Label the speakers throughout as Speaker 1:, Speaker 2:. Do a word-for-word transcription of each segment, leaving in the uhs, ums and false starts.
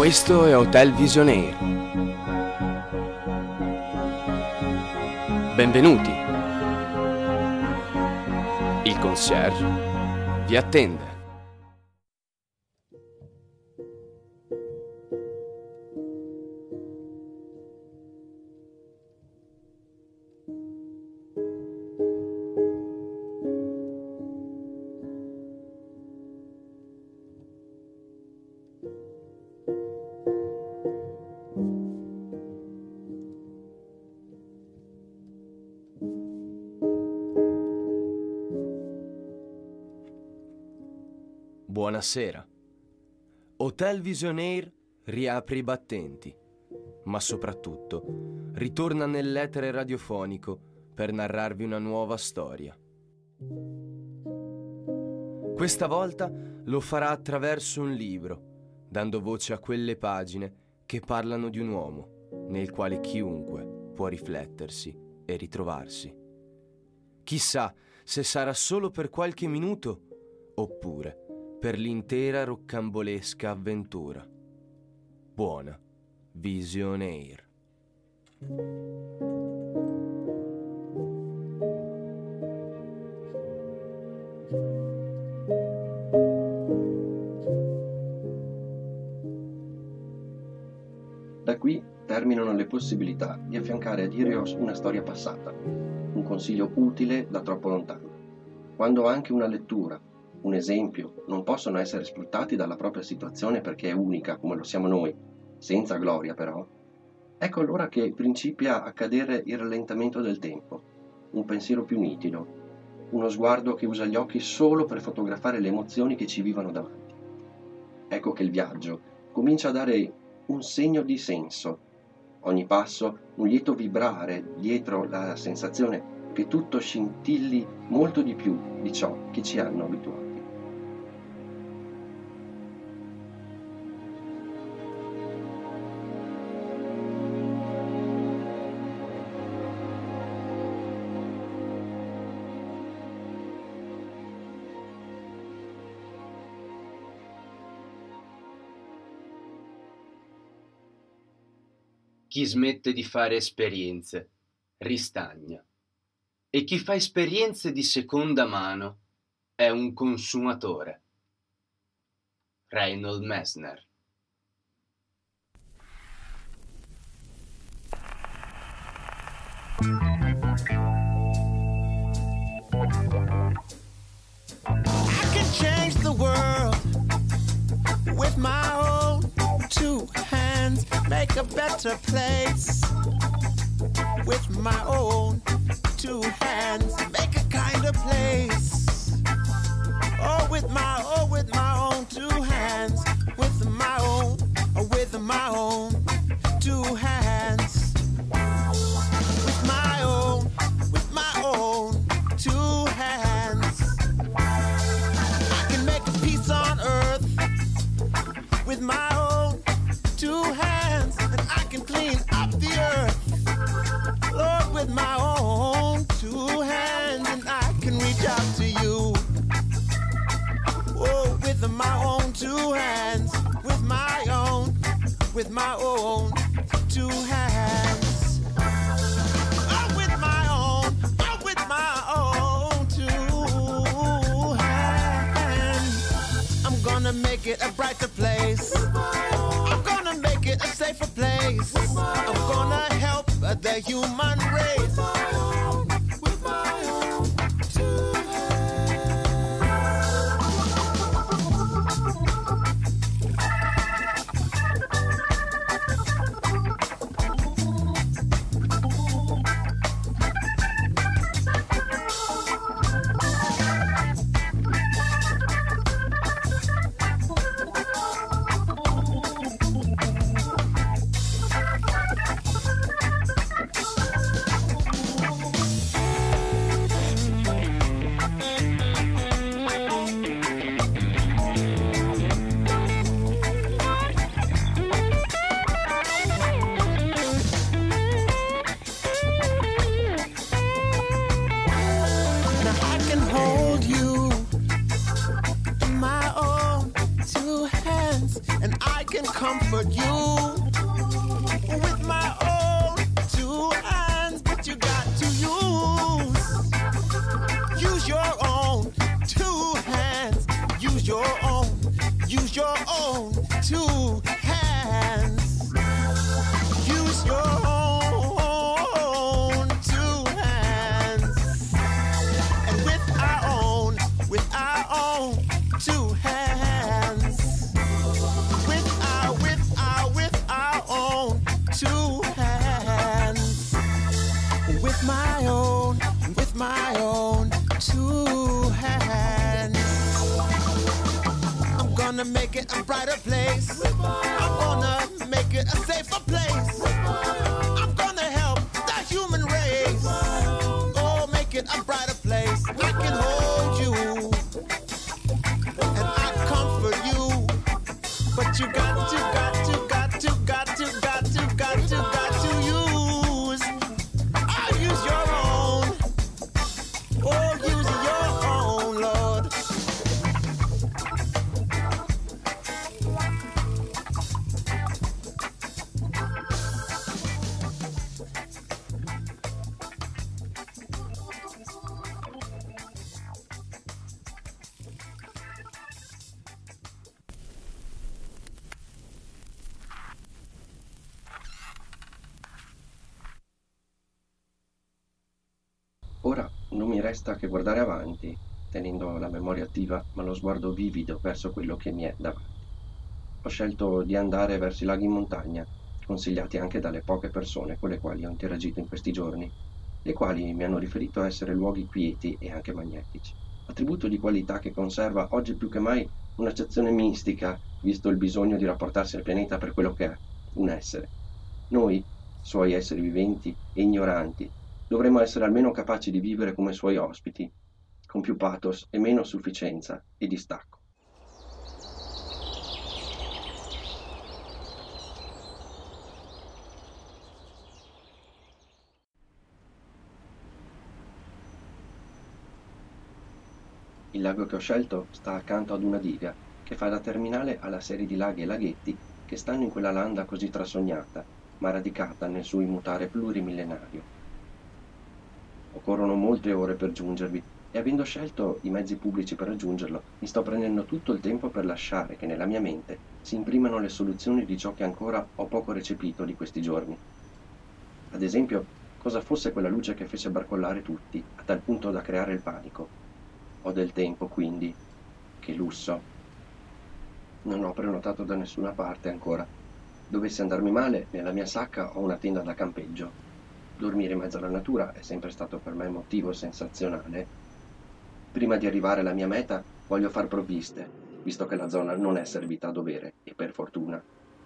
Speaker 1: Questo è Hotel Visionaire. Benvenuti. Il concierge vi attende. Buonasera. Hotel Visionaire riapre i battenti, ma soprattutto ritorna nell'etere radiofonico per narrarvi una nuova storia. Questa volta lo farà attraverso un libro, dando voce a quelle pagine che parlano di un uomo nel quale chiunque può riflettersi e ritrovarsi. Chissà se sarà solo per qualche minuto oppure per l'intera roccambolesca avventura. Buona Visionaire.
Speaker 2: Da qui terminano le possibilità di affiancare a Dirios una storia passata, un consiglio utile da troppo lontano. Quando anche una lettura, un esempio, non possono essere sfruttati dalla propria situazione perché è unica come lo siamo noi, senza gloria però, ecco allora che principia a cadere il rallentamento del tempo, un pensiero più nitido, uno sguardo che usa gli occhi solo per fotografare le emozioni che ci vivono davanti. Ecco che il viaggio comincia a dare un segno di senso, ogni passo un lieto vibrare dietro la sensazione che tutto scintilli molto di più di ciò che ci hanno abituati.
Speaker 1: Chi smette di fare esperienze ristagna e chi fa esperienze di seconda mano è un consumatore. Reinhold Messner.
Speaker 3: I can change the world with my own two hands, make a better place with my own two hands, make a kinder place. Oh, with my, oh, with my own two hands, with my own, oh, with my own two hands, with my own, with my own two hands. I can make a peace on earth with my own two hands, and I can clean up the earth, Lord, with my own two hands, and I can reach out to you, oh, with my own two hands, with my own, with my own two hands, oh, with my own, oh, with my own two hands. I'm gonna make it a brighter place, I'm gonna make it a safer place, I'm gonna help the human race with my own two comfort you with my own two hands, but you got to use, use your own two hands, use your own, use your own two hands, use your own two hands, and with our own, with our own two hands, with our, with our, with our own two hands, with my own, with my own two hands. I'm gonna make it a brighter place. I'm gonna make it a safer place. I'm gonna help the human race. Oh, make it a brighter place. I can hold you and I comfort you, but you got to, got to, got to, got to, got to, got to, got to use. I'll use your own. Oh, use your own, Lord.
Speaker 2: Ora non mi resta che guardare avanti, tenendo la memoria attiva, ma lo sguardo vivido verso quello che mi è davanti. Ho scelto di andare verso i laghi in montagna, consigliati anche dalle poche persone con le quali ho interagito in questi giorni, le quali mi hanno riferito essere luoghi quieti e anche magnetici. Attributo di qualità che conserva oggi più che mai un'accezione mistica, visto il bisogno di rapportarsi al pianeta per quello che è, un essere. Noi, suoi esseri viventi e ignoranti, dovremmo essere almeno capaci di vivere come suoi ospiti, con più pathos e meno sufficienza e distacco. Il lago che ho scelto sta accanto ad una diga che fa da terminale alla serie di laghi e laghetti che stanno in quella landa così trasognata, ma radicata nel suo immutare plurimillenario. Occorrono molte ore per giungervi e avendo scelto i mezzi pubblici per raggiungerlo, mi sto prendendo tutto il tempo per lasciare che nella mia mente si imprimano le soluzioni di ciò che ancora ho poco recepito di questi giorni. Ad esempio, cosa fosse quella luce che fece barcollare tutti, a tal punto da creare il panico. Ho del tempo, quindi. Che lusso. Non ho prenotato da nessuna parte ancora. Dovesse andarmi male, nella mia sacca ho una tenda da campeggio. Dormire in mezzo alla natura è sempre stato per me motivo sensazionale. Prima di arrivare alla mia meta voglio far provviste, visto che la zona non è servita a dovere, e per fortuna.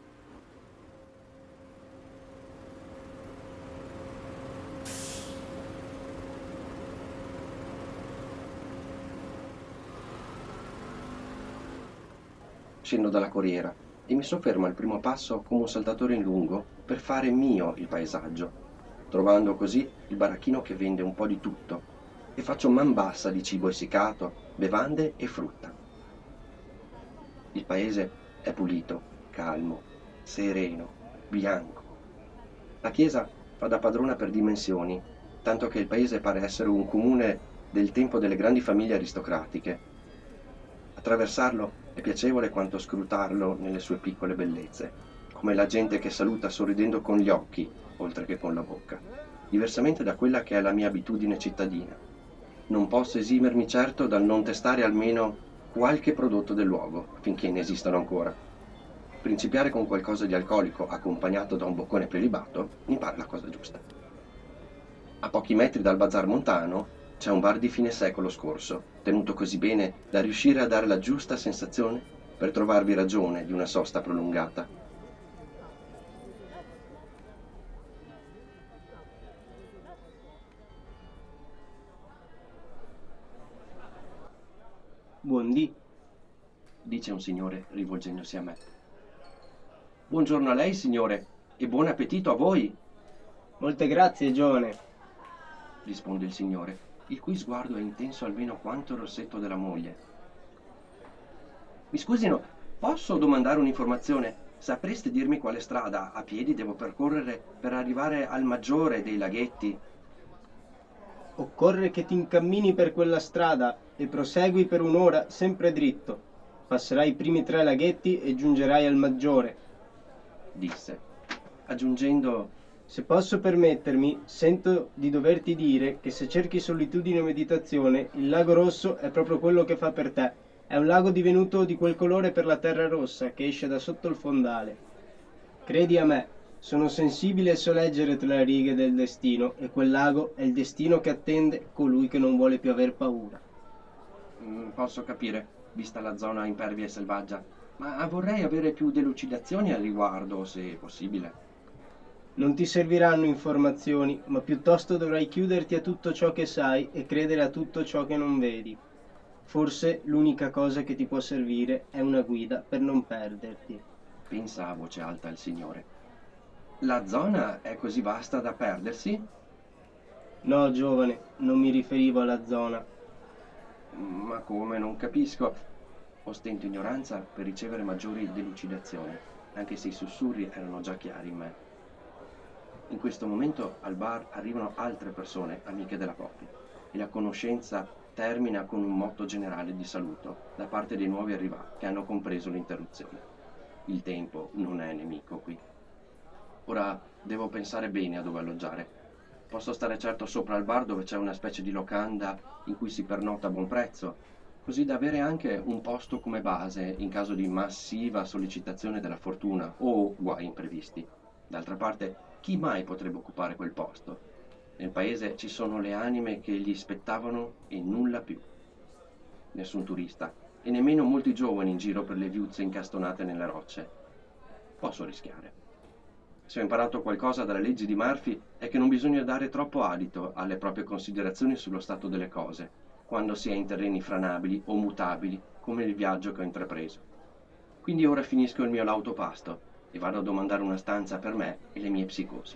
Speaker 2: Scendo dalla corriera e mi soffermo al primo passo come un saltatore in lungo per fare mio il paesaggio, trovando così il baracchino che vende un po' di tutto, e faccio man bassa di cibo essiccato, bevande e frutta. Il paese è pulito, calmo, sereno, bianco. La chiesa fa da padrona per dimensioni, tanto che il paese pare essere un comune del tempo delle grandi famiglie aristocratiche. Attraversarlo è piacevole quanto scrutarlo nelle sue piccole bellezze, come la gente che saluta sorridendo con gli occhi, oltre che con la bocca, diversamente da quella che è la mia abitudine cittadina. Non posso esimermi certo dal non testare almeno qualche prodotto del luogo, finché ne esistano ancora. Principiare con qualcosa di alcolico accompagnato da un boccone prelibato mi pare la cosa giusta. A pochi metri dal bazar montano c'è un bar di fine secolo scorso, tenuto così bene da riuscire a dare la giusta sensazione per trovarvi ragione di una sosta prolungata. Buondì, dice un signore rivolgendosi a me. Buongiorno a lei, signore, e buon appetito a voi.
Speaker 4: Molte grazie, giovane,
Speaker 2: risponde il signore, il cui sguardo è intenso almeno quanto il rossetto della moglie. Mi scusino, posso domandare un'informazione? Sapreste dirmi quale strada a piedi devo percorrere per arrivare al maggiore dei laghetti?
Speaker 4: Occorre che ti incammini per quella strada e prosegui per un'ora sempre dritto. Passerai i primi tre laghetti e giungerai al maggiore,
Speaker 2: disse, aggiungendo:
Speaker 4: se posso permettermi, sento di doverti dire che se cerchi solitudine e meditazione, il lago rosso è proprio quello che fa per te. È un lago divenuto di quel colore per la terra rossa che esce da sotto il fondale. Credi a me, sono sensibile e so leggere tra le righe del destino, e quel lago è il destino che attende colui che non vuole più aver paura.
Speaker 2: Mm, posso capire, vista la zona impervia e selvaggia, ma vorrei avere più delucidazioni al riguardo, se possibile.
Speaker 4: Non ti serviranno informazioni, ma piuttosto dovrai chiuderti a tutto ciò che sai e credere a tutto ciò che non vedi. Forse l'unica cosa che ti può servire è una guida per non perderti.
Speaker 2: Pensa a voce alta il Signore. La zona è così vasta da perdersi?
Speaker 4: No, giovane, non mi riferivo alla zona.
Speaker 2: Ma come, non capisco. Ostento ignoranza per ricevere maggiori delucidazioni, anche se i sussurri erano già chiari in me. In questo momento al bar arrivano altre persone, amiche della coppia, e la conoscenza termina con un motto generale di saluto da parte dei nuovi arrivati che hanno compreso l'interruzione. Il tempo non è nemico qui. Ora devo pensare bene a dove alloggiare. Posso stare certo sopra al bar dove c'è una specie di locanda in cui si pernota a buon prezzo, così da avere anche un posto come base in caso di massiva sollecitazione della fortuna o guai imprevisti. D'altra parte, chi mai potrebbe occupare quel posto? Nel paese ci sono le anime che gli spettavano e nulla più. Nessun turista e nemmeno molti giovani in giro per le viuzze incastonate nelle rocce. Posso rischiare. Se ho imparato qualcosa dalle leggi di Murphy è che non bisogna dare troppo adito alle proprie considerazioni sullo stato delle cose, quando si è in terreni franabili o mutabili come il viaggio che ho intrapreso. Quindi ora finisco il mio lauto pasto e vado a domandare una stanza per me e le mie psicosi.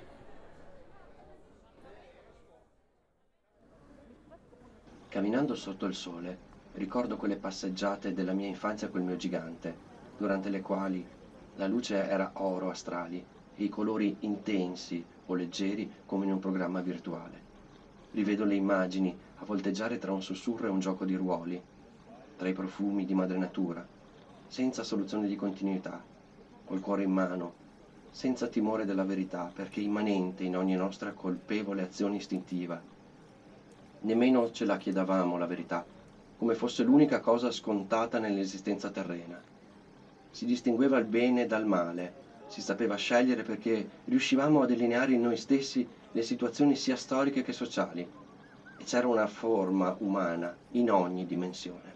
Speaker 2: Camminando sotto il sole, ricordo quelle passeggiate della mia infanzia col mio gigante, durante le quali la luce era oro astrali e i colori intensi o leggeri come in un programma virtuale. Rivedo le immagini a volteggiare tra un sussurro e un gioco di ruoli, tra i profumi di madre natura, senza soluzione di continuità, col cuore in mano, senza timore della verità, perché immanente in ogni nostra colpevole azione istintiva. Nemmeno ce la chiedevamo la verità, come fosse l'unica cosa scontata nell'esistenza terrena. Si distingueva il bene dal male, si sapeva scegliere perché riuscivamo a delineare in noi stessi le situazioni sia storiche che sociali, e c'era una forma umana in ogni dimensione.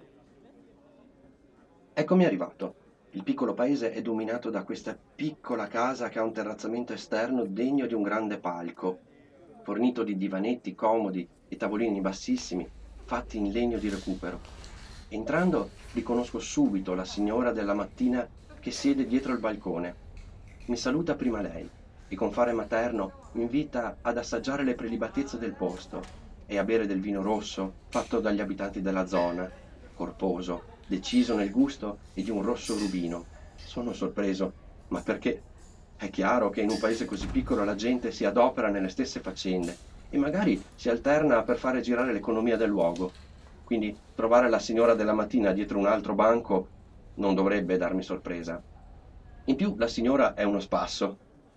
Speaker 2: Eccomi arrivato. Il piccolo paese è dominato da questa piccola casa che ha un terrazzamento esterno degno di un grande palco, fornito di divanetti comodi e tavolini bassissimi, fatti in legno di recupero. Entrando riconosco subito la signora della mattina che siede dietro il balcone. Mi saluta prima lei e con fare materno mi invita ad assaggiare le prelibatezze del posto e a bere del vino rosso fatto dagli abitanti della zona, corposo, deciso nel gusto e di un rosso rubino. Sono sorpreso, ma perché? È chiaro che in un paese così piccolo la gente si adopera nelle stesse faccende e magari si alterna per fare girare l'economia del luogo. Quindi trovare la signora della mattina dietro un altro banco non dovrebbe darmi sorpresa. In più la signora è uno spasso.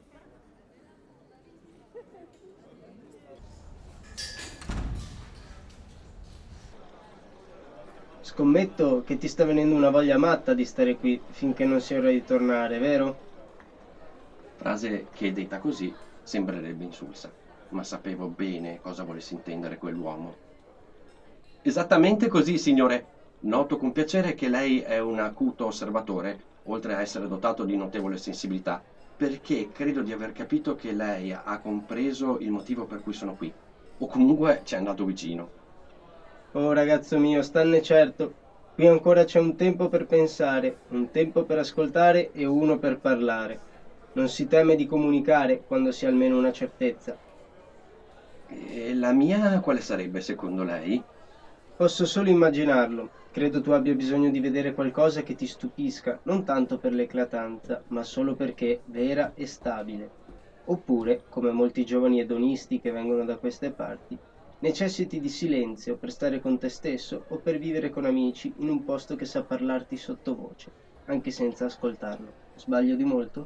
Speaker 4: Scommetto che ti sta venendo una voglia matta di stare qui finché non sia ora di tornare, vero?
Speaker 2: Frase che detta così sembrerebbe insulsa, ma sapevo bene cosa volesse intendere quell'uomo. Esattamente così, signore. Noto con piacere che lei è un acuto osservatore, oltre a essere dotato di notevole sensibilità, perché credo di aver capito che lei ha compreso il motivo per cui sono qui, o comunque ci è andato vicino.
Speaker 4: Oh ragazzo mio, stanne certo, qui ancora c'è un tempo per pensare, un tempo per ascoltare e uno per parlare. Non si teme di comunicare quando si ha almeno una certezza.
Speaker 2: E la mia quale sarebbe secondo lei?
Speaker 4: Posso solo immaginarlo. Credo tu abbia bisogno di vedere qualcosa che ti stupisca, non tanto per l'eclatanza, ma solo perché vera e stabile. Oppure, come molti giovani edonisti che vengono da queste parti, necessiti di silenzio per stare con te stesso o per vivere con amici in un posto che sa parlarti sottovoce, anche senza ascoltarlo. Sbaglio di molto?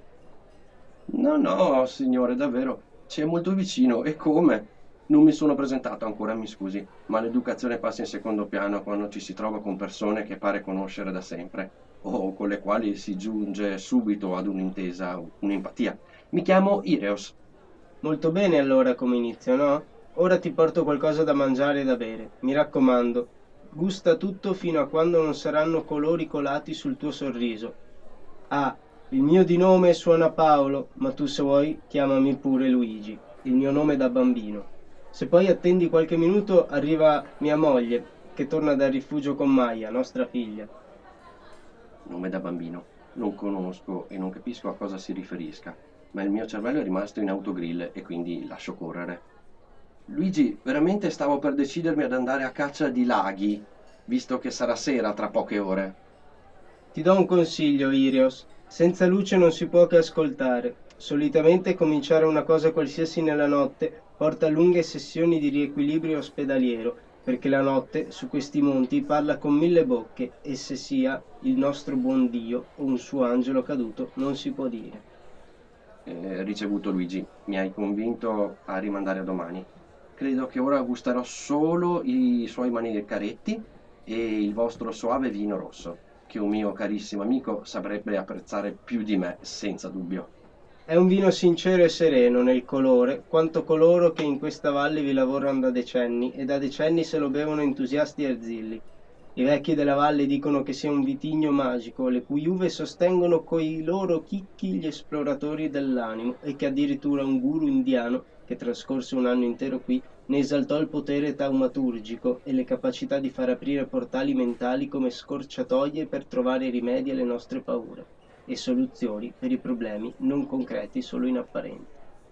Speaker 2: No, no, signore, davvero, ci è molto vicino. E come? Non mi sono presentato ancora, mi scusi, ma l'educazione passa in secondo piano quando ci si trova con persone che pare conoscere da sempre, o con le quali si giunge subito ad un'intesa, un'empatia. Mi chiamo Ireos.
Speaker 4: Molto bene allora come inizio, no? Ora ti porto qualcosa da mangiare e da bere. Mi raccomando, gusta tutto fino a quando non saranno colori colati sul tuo sorriso. Ah, il mio di nome suona Paolo, ma tu se vuoi chiamami pure Luigi, il mio nome da bambino. Se poi attendi qualche minuto arriva mia moglie, che torna dal rifugio con Maya, nostra figlia.
Speaker 2: Nome da bambino. Non conosco e non capisco a cosa si riferisca, ma il mio cervello è rimasto in autogrill e quindi lascio correre. Luigi, veramente stavo per decidermi ad andare a caccia di laghi, visto che sarà sera tra poche ore.
Speaker 4: Ti do un consiglio, Irios. Senza luce non si può che ascoltare. Solitamente cominciare una cosa qualsiasi nella notte porta a lunghe sessioni di riequilibrio ospedaliero, perché la notte su questi monti parla con mille bocche e se sia il nostro buon Dio o un suo angelo caduto non si può dire.
Speaker 2: Eh, ricevuto Luigi, mi hai convinto a rimandare a domani. Credo che ora gusterò solo i suoi manicaretti e il vostro soave vino rosso, che un mio carissimo amico saprebbe apprezzare più di me, senza dubbio.
Speaker 4: È un vino sincero e sereno nel colore, quanto coloro che in questa valle vi lavorano da decenni e da decenni se lo bevono entusiasti e arzilli. I vecchi della valle dicono che sia un vitigno magico, le cui uve sostengono coi loro chicchi gli esploratori dell'animo e che addirittura un guru indiano, che trascorse un anno intero qui, ne esaltò il potere taumaturgico e le capacità di far aprire portali mentali come scorciatoie per trovare rimedi alle nostre paure e soluzioni per i problemi non concreti solo in apparenza.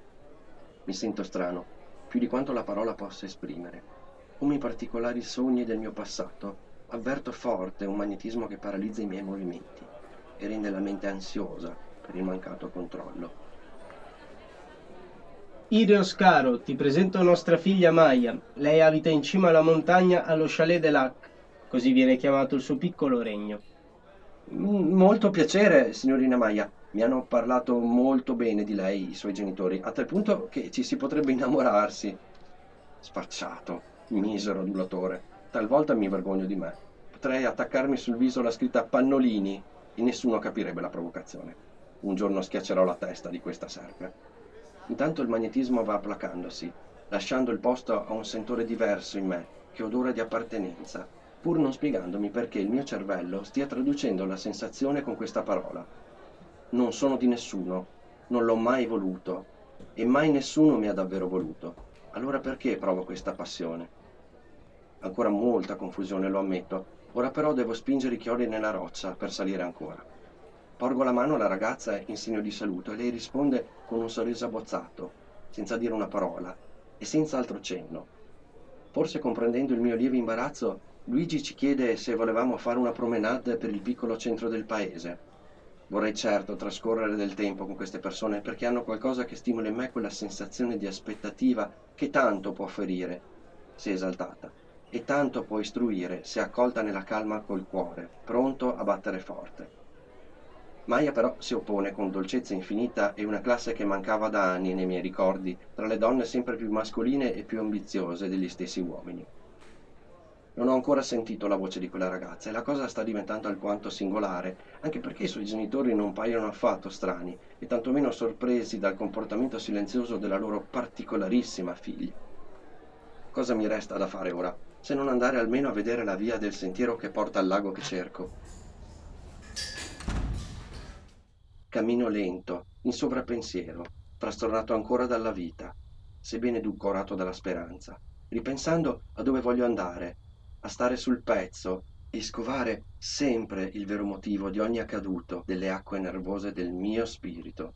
Speaker 2: Mi sento strano, più di quanto la parola possa esprimere. Come i particolari sogni del mio passato, avverto forte un magnetismo che paralizza i miei movimenti e rende la mente ansiosa per il mancato controllo.
Speaker 4: Irios caro, ti presento nostra figlia Maya. Lei abita in cima alla montagna allo Chalet de Lac, così viene chiamato il suo piccolo regno.
Speaker 2: Mm, Molto piacere, signorina Maya. Mi hanno parlato molto bene di lei, i suoi genitori, a tal punto che ci si potrebbe innamorarsi. Sfacciato, misero adulatore. Talvolta mi vergogno di me. Potrei attaccarmi sul viso la scritta Pannolini e nessuno capirebbe la provocazione. Un giorno schiaccerò la testa di questa serpe. Intanto il magnetismo va placandosi, lasciando il posto a un sentore diverso in me, che odora di appartenenza, pur non spiegandomi perché il mio cervello stia traducendo la sensazione con questa parola. Non sono di nessuno, non l'ho mai voluto, e mai nessuno mi ha davvero voluto. Allora perché provo questa passione? Ancora molta confusione, lo ammetto, ora però devo spingere i chiodi nella roccia per salire ancora. Porgo la mano alla ragazza in segno di saluto e lei risponde con un sorriso abbozzato, senza dire una parola e senza altro cenno. Forse comprendendo il mio lieve imbarazzo, Luigi ci chiede se volevamo fare una promenade per il piccolo centro del paese. Vorrei certo trascorrere del tempo con queste persone perché hanno qualcosa che stimola in me quella sensazione di aspettativa che tanto può ferire se esaltata e tanto può istruire se accolta nella calma col cuore, pronto a battere forte. Maya però si oppone con dolcezza infinita e una classe che mancava da anni nei miei ricordi tra le donne sempre più mascoline e più ambiziose degli stessi uomini. Non ho ancora sentito la voce di quella ragazza e la cosa sta diventando alquanto singolare, anche perché i suoi genitori non paiono affatto strani e tantomeno sorpresi dal comportamento silenzioso della loro particolarissima figlia. Cosa mi resta da fare ora, se non andare almeno a vedere la via del sentiero che porta al lago che cerco? Cammino lento, in sovrappensiero, trastornato ancora dalla vita, sebbene edulcorato dalla speranza, ripensando a dove voglio andare, a stare sul pezzo e scovare sempre il vero motivo di ogni accaduto delle acque nervose del mio spirito.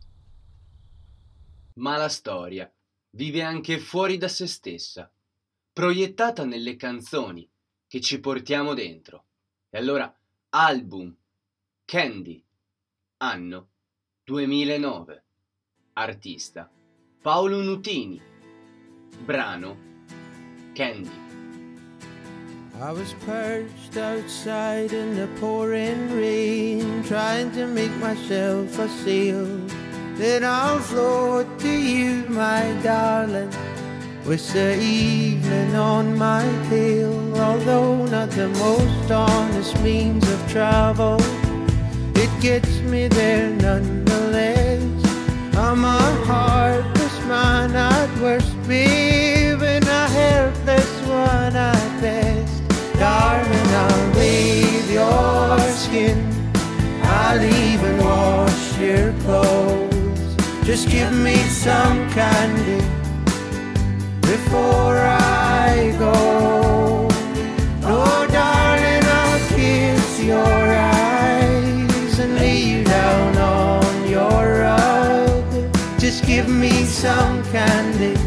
Speaker 1: Ma la storia vive anche fuori da se stessa. proiettata nelle canzoni che ci portiamo dentro. E allora, album, Candy, anno duemilanove, artista Paolo Nutini, brano Candy.
Speaker 3: I was perched outside in the pouring rain, trying to make myself a sail. Then I'll float to you, my darling, with the evening on my tail. Although not the most honest means of travel, it gets me there nonetheless. I'm a heartless man at worst, babe, and a helpless one at best. Darling, I'll bathe your skin, I'll even wash your clothes. Just give me some candy before I go. Oh, darling, I'll kiss your eyes and lay you down on your rug. Just give me some candy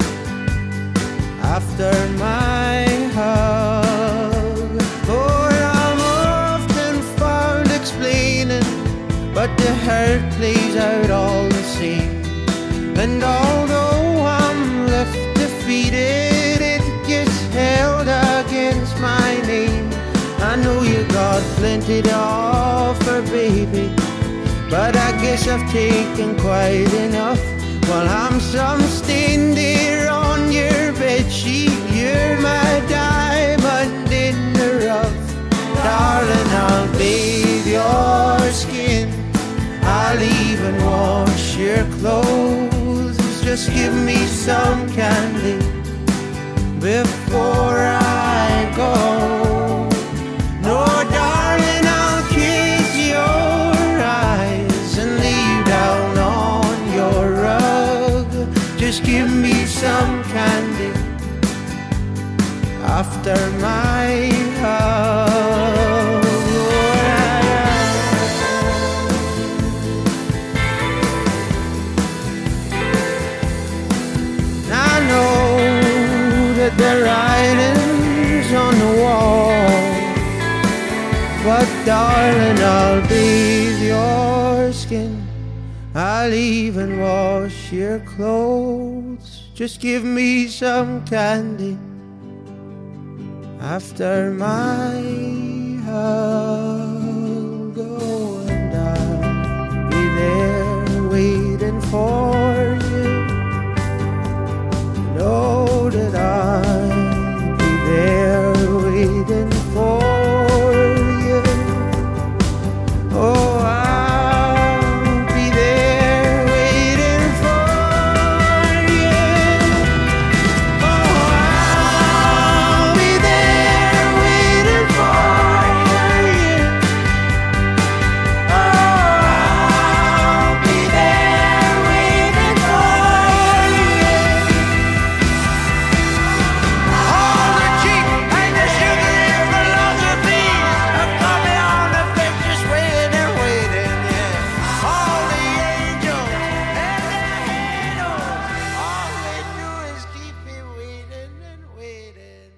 Speaker 3: after my hug. But the hurt plays out all the same. And although I'm left defeated, it gets held against my name. I know you got plenty to offer, baby, but I guess I've taken quite enough. While I'm some stain there on your bedsheet, you're my diamond in the rough. Darling, I'll bathe your skin, I'll even wash your clothes. Just give me some candy before I go. No, darling, I'll kiss your eyes and lay you down on your rug. Just give me some candy after my hug. The writing's on the wall, but darling, I'll bathe your skin, I'll even wash your clothes. Just give me some candy after my hug. Oh, and I'll be there waiting for you. Know that I'll be there waiting for you. Oh, I'll be there waiting for you. Oh, I'll be there waiting for you. Oh, I'll be there waiting for you. All the cheap and the sugary philosophies have got me on the fence, just waiting and waiting, yeah. All the angels and the angels, all they do is keep me waiting and waiting.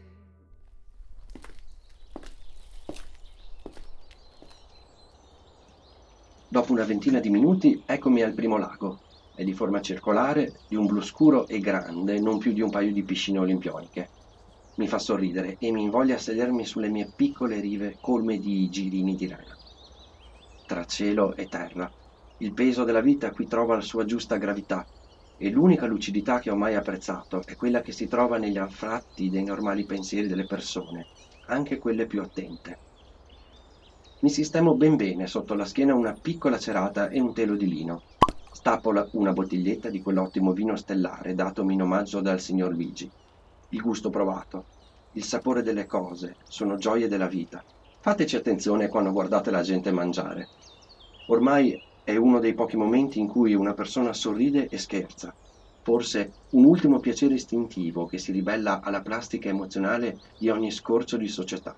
Speaker 2: Dopo una ventina di minuti eccomi al primo lago. È di forma circolare, di un blu scuro e grande, non più di un paio di piscine olimpioniche. Mi fa sorridere e mi invoglia a sedermi sulle mie piccole rive colme di girini di rena. Tra cielo e terra, il peso della vita qui trova la sua giusta gravità e l'unica lucidità che ho mai apprezzato è quella che si trova negli anfratti dei normali pensieri delle persone, anche quelle più attente. Mi sistemo ben bene sotto la schiena una piccola cerata e un telo di lino. Stappo la- una bottiglietta di quell'ottimo vino stellare datomi in omaggio dal signor Luigi. Il gusto provato, il sapore delle cose, sono gioie della vita. Fateci attenzione quando guardate la gente mangiare. Ormai è uno dei pochi momenti in cui una persona sorride e scherza. Forse un ultimo piacere istintivo che si ribella alla plastica emozionale di ogni scorcio di società.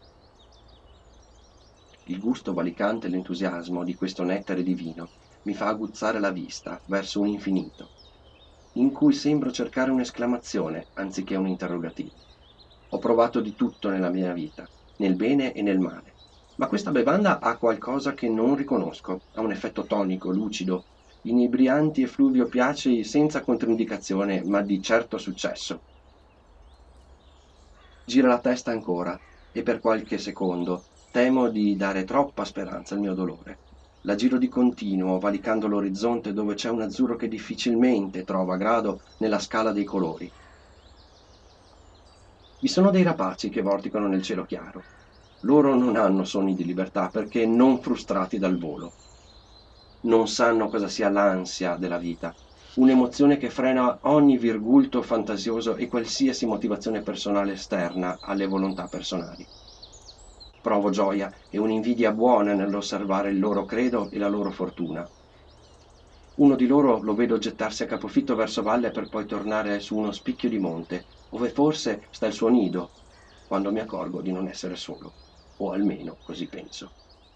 Speaker 2: Il gusto valicante e l'entusiasmo di questo nettare di vino mi fa aguzzare la vista verso un infinito, in cui sembro cercare un'esclamazione anziché un interrogativo. Ho provato di tutto nella mia vita, nel bene e nel male. Ma questa bevanda ha qualcosa che non riconosco. Ha un effetto tonico, lucido, inebrianti e fluvio-piacei senza controindicazione, ma di certo successo. Gira la testa ancora e per qualche secondo temo di dare troppa speranza al mio dolore. La giro di continuo, valicando l'orizzonte dove c'è un azzurro che difficilmente trova grado nella scala dei colori. Vi sono dei rapaci che vorticano nel cielo chiaro. Loro non hanno sogni di libertà perché non frustrati dal volo. Non sanno cosa sia l'ansia della vita, un'emozione che frena ogni virgulto fantasioso e qualsiasi motivazione personale esterna alle volontà personali. Provo gioia e un'invidia buona nell'osservare il loro credo e la loro fortuna. Uno di loro lo vedo gettarsi a capofitto verso valle per poi tornare su uno spicchio di monte, dove forse sta il suo nido, quando mi accorgo di non essere solo, o almeno così penso.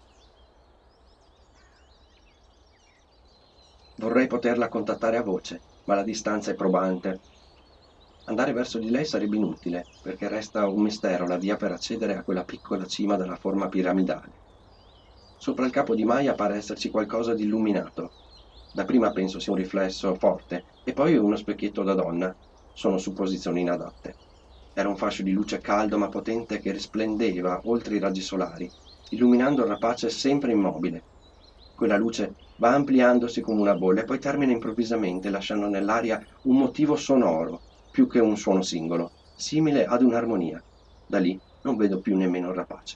Speaker 2: Vorrei poterla contattare a voce, ma la distanza è probante. Andare verso di lei sarebbe inutile, perché resta un mistero la via per accedere a quella piccola cima dalla forma piramidale. Sopra il capo di Maya pare esserci qualcosa di illuminato. Dapprima penso sia un riflesso forte, e poi uno specchietto da donna. Sono supposizioni inadatte. Era un fascio di luce caldo ma potente che risplendeva oltre i raggi solari, illuminando il rapace sempre immobile. Quella luce va ampliandosi come una bolla e poi termina improvvisamente, lasciando nell'aria un motivo sonoro, più che un suono singolo, simile ad un'armonia. Da lì non vedo più nemmeno il rapace.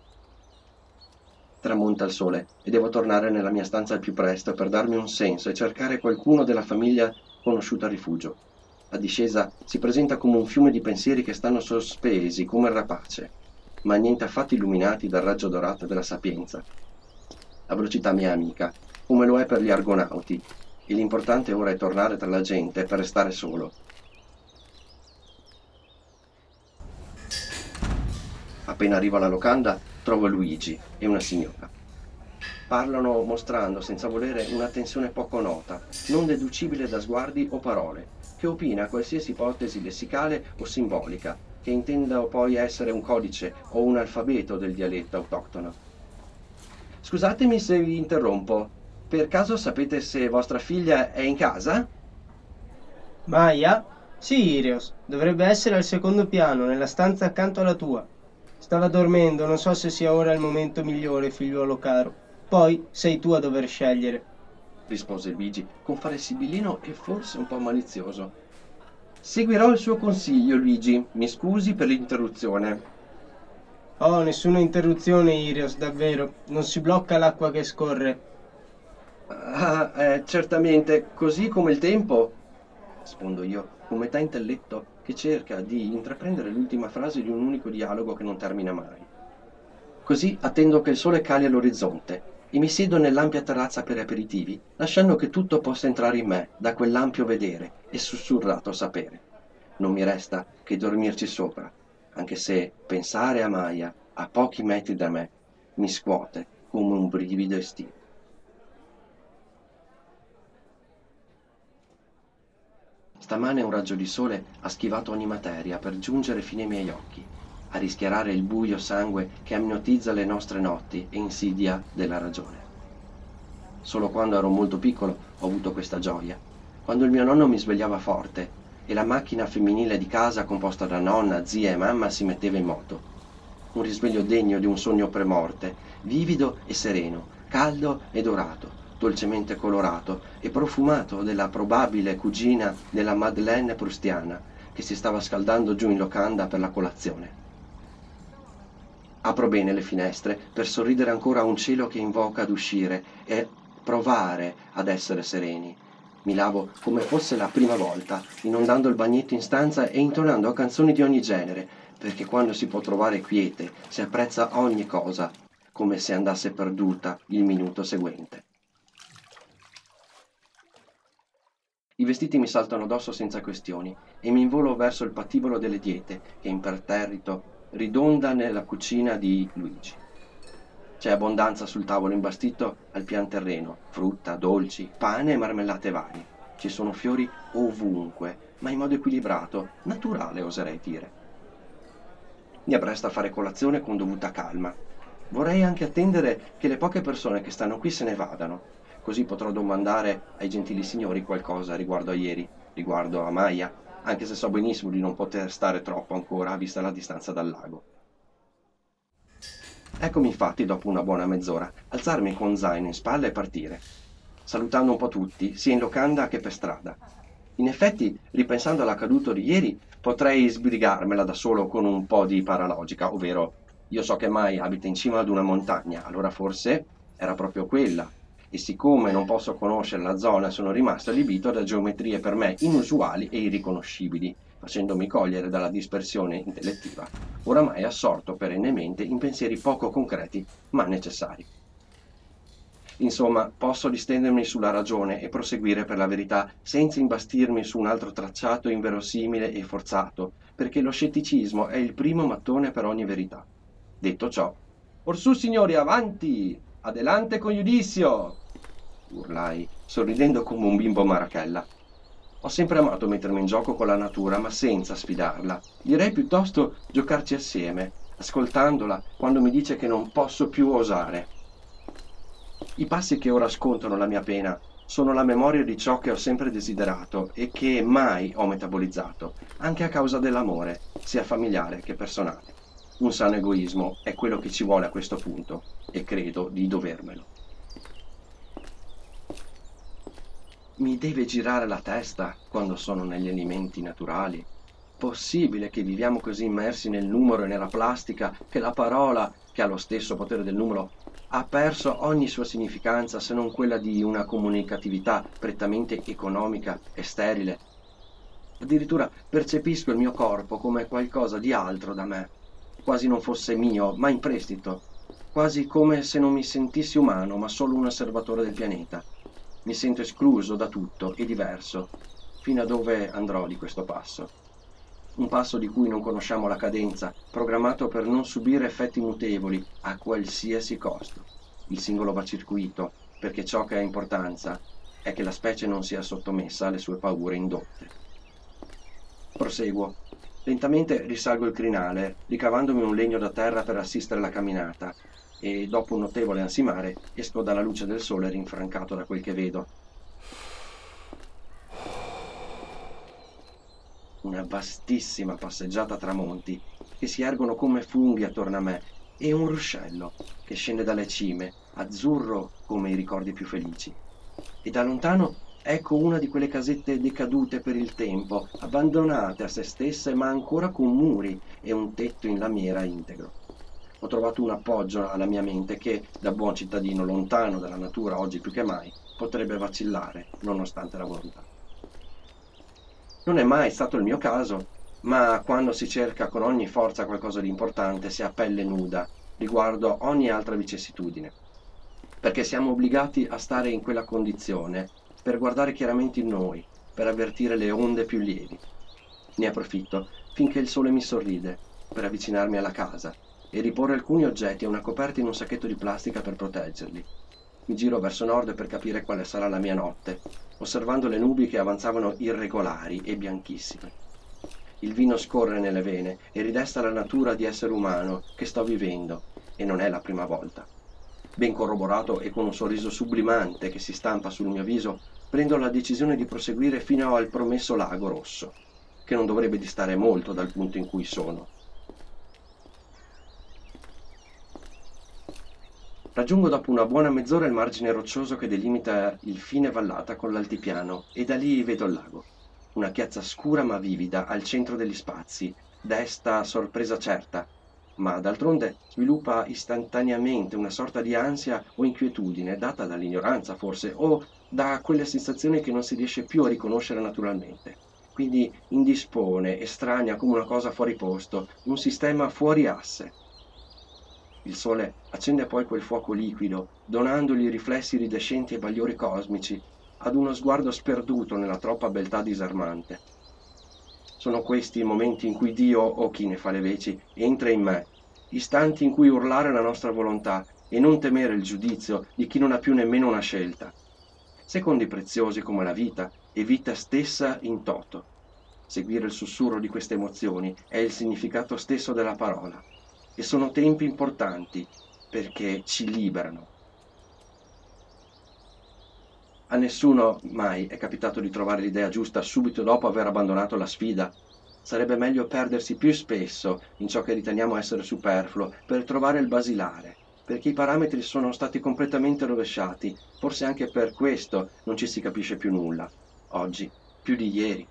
Speaker 2: Tramonta il sole e devo tornare nella mia stanza al più presto per darmi un senso e cercare qualcuno della famiglia conosciuta a rifugio. La discesa si presenta come un fiume di pensieri che stanno sospesi come il rapace, ma niente affatto illuminati dal raggio dorato della sapienza. La velocità mi è amica, come lo è per gli argonauti, e l'importante ora è tornare tra la gente per restare solo. Appena arrivo alla locanda trovo Luigi e una signora. Parlano mostrando senza volere una tensione poco nota, non deducibile da sguardi o parole, che opina a qualsiasi ipotesi lessicale o simbolica, che intenda poi essere un codice o un alfabeto del dialetto autoctono. Scusatemi se vi interrompo, per caso sapete se vostra figlia è in casa?
Speaker 4: Maya? Sì, Irios. Dovrebbe essere al secondo piano, nella stanza accanto alla tua. Stava dormendo, non so se sia ora il momento migliore, figliuolo caro. Poi sei tu a dover scegliere,
Speaker 2: rispose Luigi con fare sibilino e forse un po' malizioso. Seguirò il suo consiglio, Luigi. Mi scusi per l'interruzione.
Speaker 4: Oh, nessuna interruzione, Irios, davvero. Non si blocca l'acqua che scorre.
Speaker 2: Ah, eh, certamente, così come il tempo, rispondo io, con metà intelletto che cerca di intraprendere l'ultima frase di un unico dialogo che non termina mai. Così attendo che il sole cali all'orizzonte e mi siedo nell'ampia terrazza per aperitivi, lasciando che tutto possa entrare in me da quell'ampio vedere e sussurrato sapere. Non mi resta che dormirci sopra, anche se pensare a Maya, a pochi metri da me, mi scuote come un brivido estivo. Stamane un raggio di sole ha schivato ogni materia per giungere fino ai miei occhi, a rischiarare il buio sangue che amniotizza le nostre notti e insidia della ragione. Solo quando ero molto piccolo ho avuto questa gioia, quando il mio nonno mi svegliava forte e la macchina femminile di casa composta da nonna, zia e mamma si metteva in moto. Un risveglio degno di un sogno premorte, vivido e sereno, caldo e dorato, dolcemente colorato e profumato della probabile cugina della Madeleine prustiana che si stava scaldando giù in locanda per la colazione. Apro bene le finestre per sorridere ancora a un cielo che invoca ad uscire e provare ad essere sereni. Mi lavo come fosse la prima volta, inondando il bagnetto in stanza e intonando canzoni di ogni genere, perché quando si può trovare quiete si apprezza ogni cosa, come se andasse perduta il minuto seguente. I vestiti mi saltano addosso senza questioni e mi involo verso il patibolo delle diete che imperterrito ridonda nella cucina di Luigi. C'è abbondanza sul tavolo imbastito al pian terreno, frutta, dolci, pane e marmellate varie. Ci sono fiori ovunque, ma in modo equilibrato, naturale oserei dire. mi appresto a fare colazione con dovuta calma. Vorrei anche attendere che le poche persone che stanno qui se ne vadano, così potrò domandare ai gentili signori qualcosa riguardo a ieri, riguardo a Maya, anche se so benissimo di non poter stare troppo ancora, vista la distanza dal lago. Eccomi infatti, dopo una buona mezz'ora, alzarmi con zaino in spalla e partire, salutando un po' tutti, sia in locanda che per strada. In effetti, ripensando all'accaduto di ieri, potrei sbrigarmela da solo con un po' di paralogica, ovvero io so che Mai abita in cima ad una montagna, allora forse era proprio quella, e siccome non posso conoscere la zona sono rimasto allibito da geometrie per me inusuali e irriconoscibili, facendomi cogliere dalla dispersione intellettiva, oramai assorto perennemente in pensieri poco concreti ma necessari. Insomma, posso distendermi sulla ragione e proseguire per la verità senza imbastirmi su un altro tracciato inverosimile e forzato, perché lo scetticismo è il primo mattone per ogni verità. Detto ciò, orsù signori, avanti! Adelante con giudizio! Urlai, sorridendo come un bimbo marachella. Ho sempre amato mettermi in gioco con la natura, ma senza sfidarla. Direi piuttosto giocarci assieme, ascoltandola quando mi dice che non posso più osare. I passi che ora scontano la mia pena sono la memoria di ciò che ho sempre desiderato e che mai ho metabolizzato, anche a causa dell'amore, sia familiare che personale. Un sano egoismo è quello che ci vuole a questo punto, e credo di dovermelo. Mi deve girare la testa quando sono negli elementi naturali. Possibile che viviamo così immersi nel numero e nella plastica che la parola, che ha lo stesso potere del numero, ha perso ogni sua significanza se non quella di una comunicatività prettamente economica e sterile. Addirittura percepisco il mio corpo come qualcosa di altro da me, quasi non fosse mio, ma in prestito, quasi come se non mi sentissi umano, ma solo un osservatore del pianeta. Mi sento escluso da tutto e diverso, fino a dove andrò di questo passo. Un passo di cui non conosciamo la cadenza, programmato per non subire effetti mutevoli a qualsiasi costo. Il singolo va circuito, perché ciò che ha importanza è che la specie non sia sottomessa alle sue paure indotte. Proseguo. Lentamente risalgo il crinale, ricavandomi un legno da terra per assistere la camminata, e dopo un notevole ansimare esco dalla luce del sole rinfrancato da quel che vedo. Una vastissima passeggiata tra monti che si ergono come funghi attorno a me e un ruscello che scende dalle cime, azzurro come i ricordi più felici. E da lontano ecco una di quelle casette decadute per il tempo, abbandonate a se stesse ma ancora con muri e un tetto in lamiera integro. Ho trovato un appoggio alla mia mente che, da buon cittadino lontano dalla natura oggi più che mai, potrebbe vacillare nonostante la volontà. Non è mai stato il mio caso, ma quando si cerca con ogni forza qualcosa di importante si ha pelle nuda riguardo ogni altra vicissitudine, perché siamo obbligati a stare in quella condizione per guardare chiaramente in noi, per avvertire le onde più lievi. Ne approfitto finché il sole mi sorride per avvicinarmi alla casa e riporre alcuni oggetti e una coperta in un sacchetto di plastica per proteggerli. Mi giro verso nord per capire quale sarà la mia notte, osservando le nubi che avanzavano irregolari e bianchissime. Il vino scorre nelle vene e ridesta la natura di essere umano che sto vivendo, e non è la prima volta. Ben corroborato e con un sorriso sublimante che si stampa sul mio viso, prendo la decisione di proseguire fino al promesso lago rosso, che non dovrebbe distare molto dal punto in cui sono. Raggiungo dopo una buona mezz'ora il margine roccioso che delimita il fine vallata con l'altipiano e da lì vedo il lago. Una chiazza scura ma vivida al centro degli spazi, desta sorpresa certa, ma d'altronde sviluppa istantaneamente una sorta di ansia o inquietudine data dall'ignoranza forse o da quelle sensazioni che non si riesce più a riconoscere naturalmente. Quindi indispone, estranea come una cosa fuori posto, un sistema fuori asse. Il sole accende poi quel fuoco liquido, donandogli riflessi iridescenti e bagliori cosmici, ad uno sguardo sperduto nella troppa beltà disarmante. Sono questi i momenti in cui Dio, o chi ne fa le veci, entra in me, istanti in cui urlare la nostra volontà e non temere il giudizio di chi non ha più nemmeno una scelta. Secondi preziosi come la vita e vita stessa in toto. Seguire il sussurro di queste emozioni è il significato stesso della parola. E sono tempi importanti perché ci liberano. A nessuno mai è capitato di trovare l'idea giusta subito dopo aver abbandonato la sfida. Sarebbe meglio perdersi più spesso in ciò che riteniamo essere superfluo per trovare il basilare, perché i parametri sono stati completamente rovesciati. Forse anche per questo non ci si capisce più nulla, oggi, più di ieri.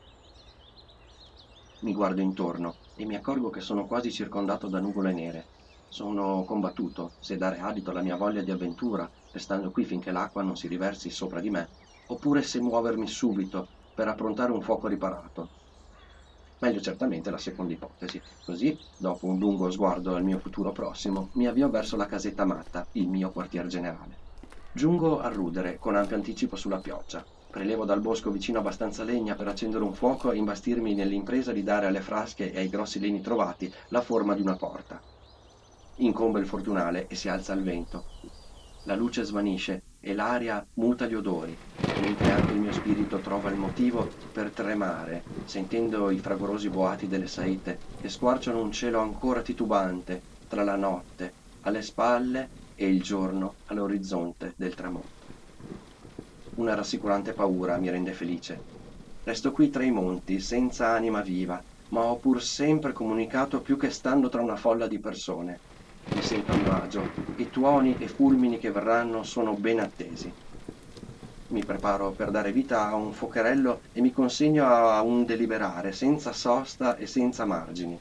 Speaker 2: Mi guardo intorno e mi accorgo che sono quasi circondato da nuvole nere. Sono combattuto se dare adito alla mia voglia di avventura, restando qui finché l'acqua non si riversi sopra di me, oppure se muovermi subito per approntare un fuoco riparato. Meglio certamente la seconda ipotesi. Così, dopo un lungo sguardo al mio futuro prossimo, mi avvio verso la casetta matta, il mio quartier generale. Giungo al rudere con ampio anticipo sulla pioggia. Prelevo dal bosco vicino abbastanza legna per accendere un fuoco e imbastirmi nell'impresa di dare alle frasche e ai grossi legni trovati la forma di una porta. Incombe il fortunale e si alza il vento. La luce svanisce e l'aria muta gli odori, mentre anche il mio spirito trova il motivo per tremare, sentendo i fragorosi boati delle saette che squarciano un cielo ancora titubante tra la notte alle spalle e il giorno all'orizzonte del tramonto. Una rassicurante paura mi rende felice. Resto qui tra i monti, senza anima viva, ma ho pur sempre comunicato più che stando tra una folla di persone. Mi sento a mio agio, i tuoni e fulmini che verranno sono ben attesi. Mi preparo per dare vita a un fuocherello e mi consegno a un deliberare, senza sosta e senza margini.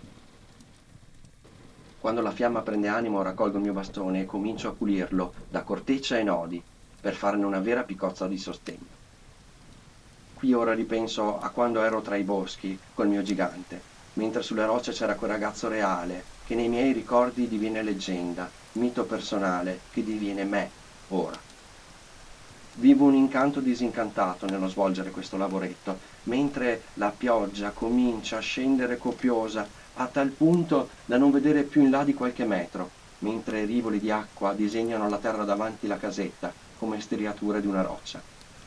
Speaker 2: Quando la fiamma prende animo raccolgo il mio bastone e comincio a pulirlo da corteccia e nodi, per farne una vera piccozza di sostegno. Qui ora ripenso a quando ero tra i boschi col mio gigante, mentre sulle rocce c'era quel ragazzo reale che nei miei ricordi diviene leggenda, mito personale che diviene me ora. Vivo un incanto disincantato nello svolgere questo lavoretto, mentre la pioggia comincia a scendere copiosa a tal punto da non vedere più in là di qualche metro, mentre rivoli di acqua disegnano la terra davanti la casetta come striature di una roccia.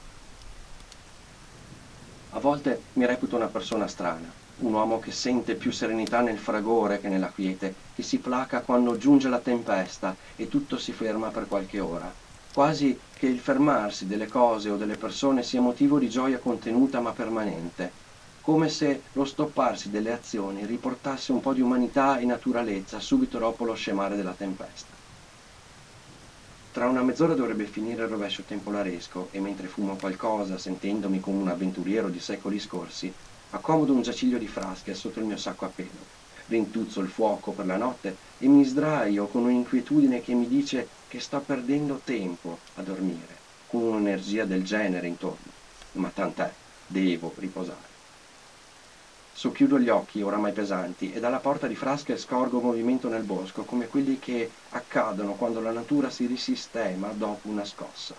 Speaker 2: A volte mi reputo una persona strana, un uomo che sente più serenità nel fragore che nella quiete, che si placa quando giunge la tempesta e tutto si ferma per qualche ora, quasi che il fermarsi delle cose o delle persone sia motivo di gioia contenuta ma permanente, come se lo stopparsi delle azioni riportasse un po' di umanità e naturalezza subito dopo lo scemare della tempesta. Tra una mezz'ora dovrebbe finire il rovescio tempolaresco e mentre fumo qualcosa, sentendomi come un avventuriero di secoli scorsi, accomodo un giaciglio di frasche sotto il mio sacco a pelo, rintuzzo il fuoco per la notte e mi sdraio con un'inquietudine che mi dice che sto perdendo tempo a dormire, con un'energia del genere intorno. Ma tant'è, devo riposare. Socchiudo gli occhi oramai pesanti e dalla porta di frasche scorgo movimento nel bosco come quelli che accadono quando la natura si risistema dopo una scossa.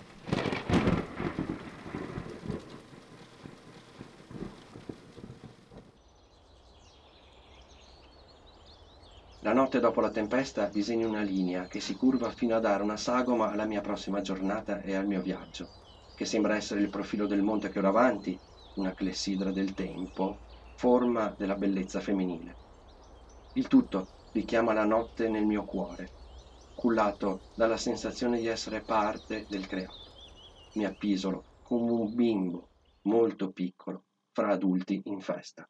Speaker 2: La notte dopo la tempesta disegno una linea che si curva fino a dare una sagoma alla mia prossima giornata e al mio viaggio, che sembra essere il profilo del monte che ho davanti, una clessidra del tempo, forma della bellezza femminile. Il tutto richiama la notte nel mio cuore, cullato dalla sensazione di essere parte del creato. Mi appisolo come un bimbo molto piccolo fra adulti in festa.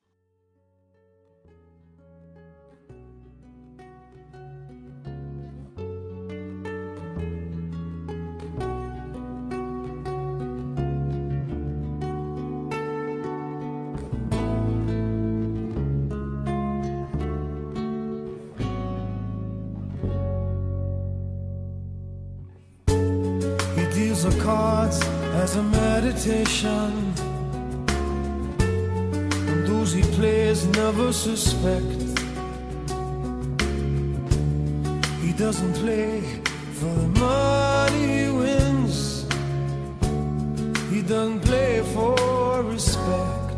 Speaker 3: Deals the cards as a meditation, and those he plays never suspect. He doesn't play for the money he wins, he doesn't play for respect.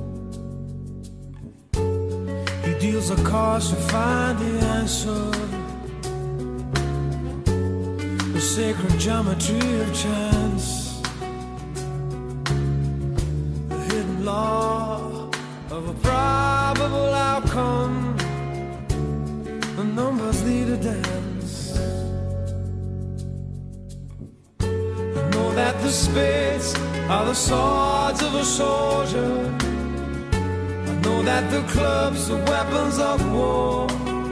Speaker 3: He deals the cards to find the answer, the sacred geometry of chance, the hidden law of a come, the numbers lead a dance. I know that the spades are the swords of a soldier. I know that the clubs are weapons of war.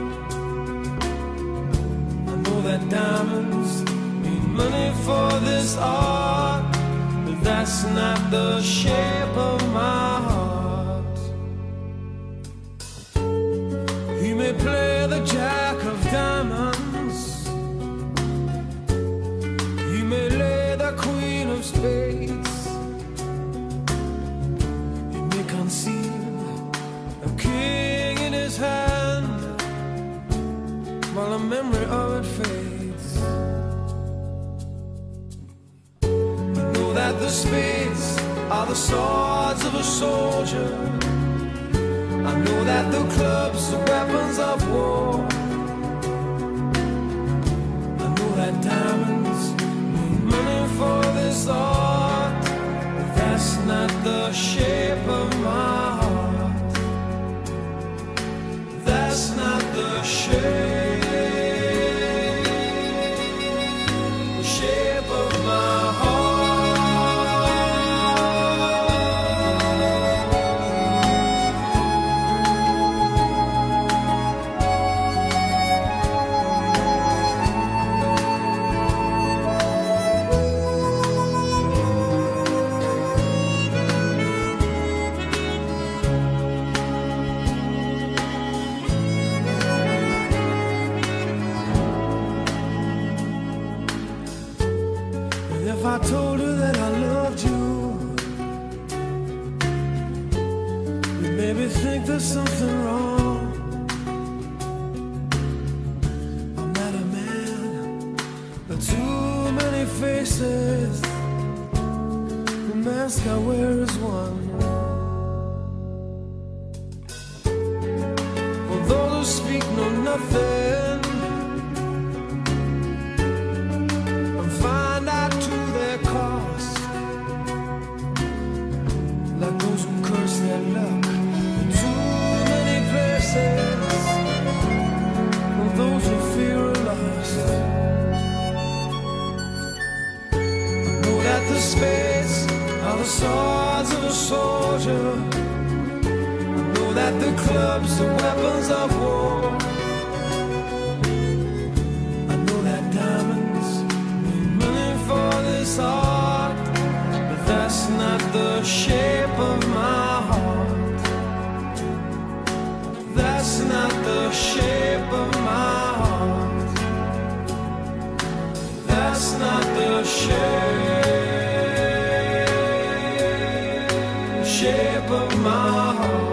Speaker 3: I know that diamonds mean money for this art, but that's not the shape of my heart. He may play the jack of diamonds, he may lay the queen of spades, he may conceal a king in his hand while the memory of it fades. I know that the spades are the swords of a soldier. I know that the clubs are weapons of war. I know that diamonds mean money for this art, but that's not the shape of my heart. That's not the shape, the shape of my heart. If I told her that I loved you, you'd maybe think there's something wrong. I'm not a man, but too many faces. The mask I wear is one. For those who speak know nothing and find out to their cost, like those who curse their luck in too many places, or those who fear are lost. I know that the spades are the swords of a soldier. I know that the clubs are weapons of war. I know that diamonds mean money for this art, but that's not the shape of my heart. That's not the shape of my heart. That's not the shape, shape of my heart.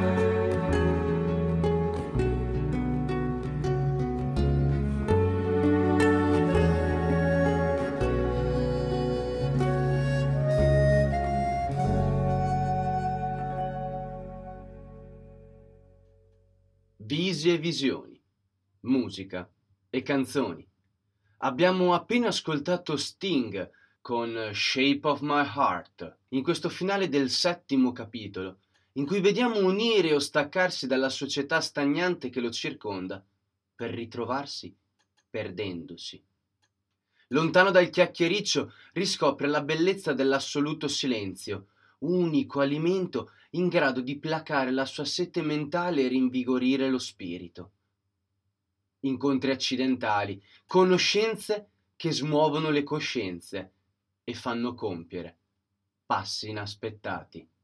Speaker 1: Visi e visioni, musica e canzoni. Abbiamo appena ascoltato Sting con Shape of My Heart, in questo finale del settimo capitolo, in cui vediamo unire o staccarsi dalla società stagnante che lo circonda, per ritrovarsi perdendosi. Lontano dal chiacchiericcio riscopre la bellezza dell'assoluto silenzio, unico alimento in grado di placare la sua sete mentale e rinvigorire lo spirito. Incontri accidentali, conoscenze che smuovono le coscienze e fanno compiere passi inaspettati.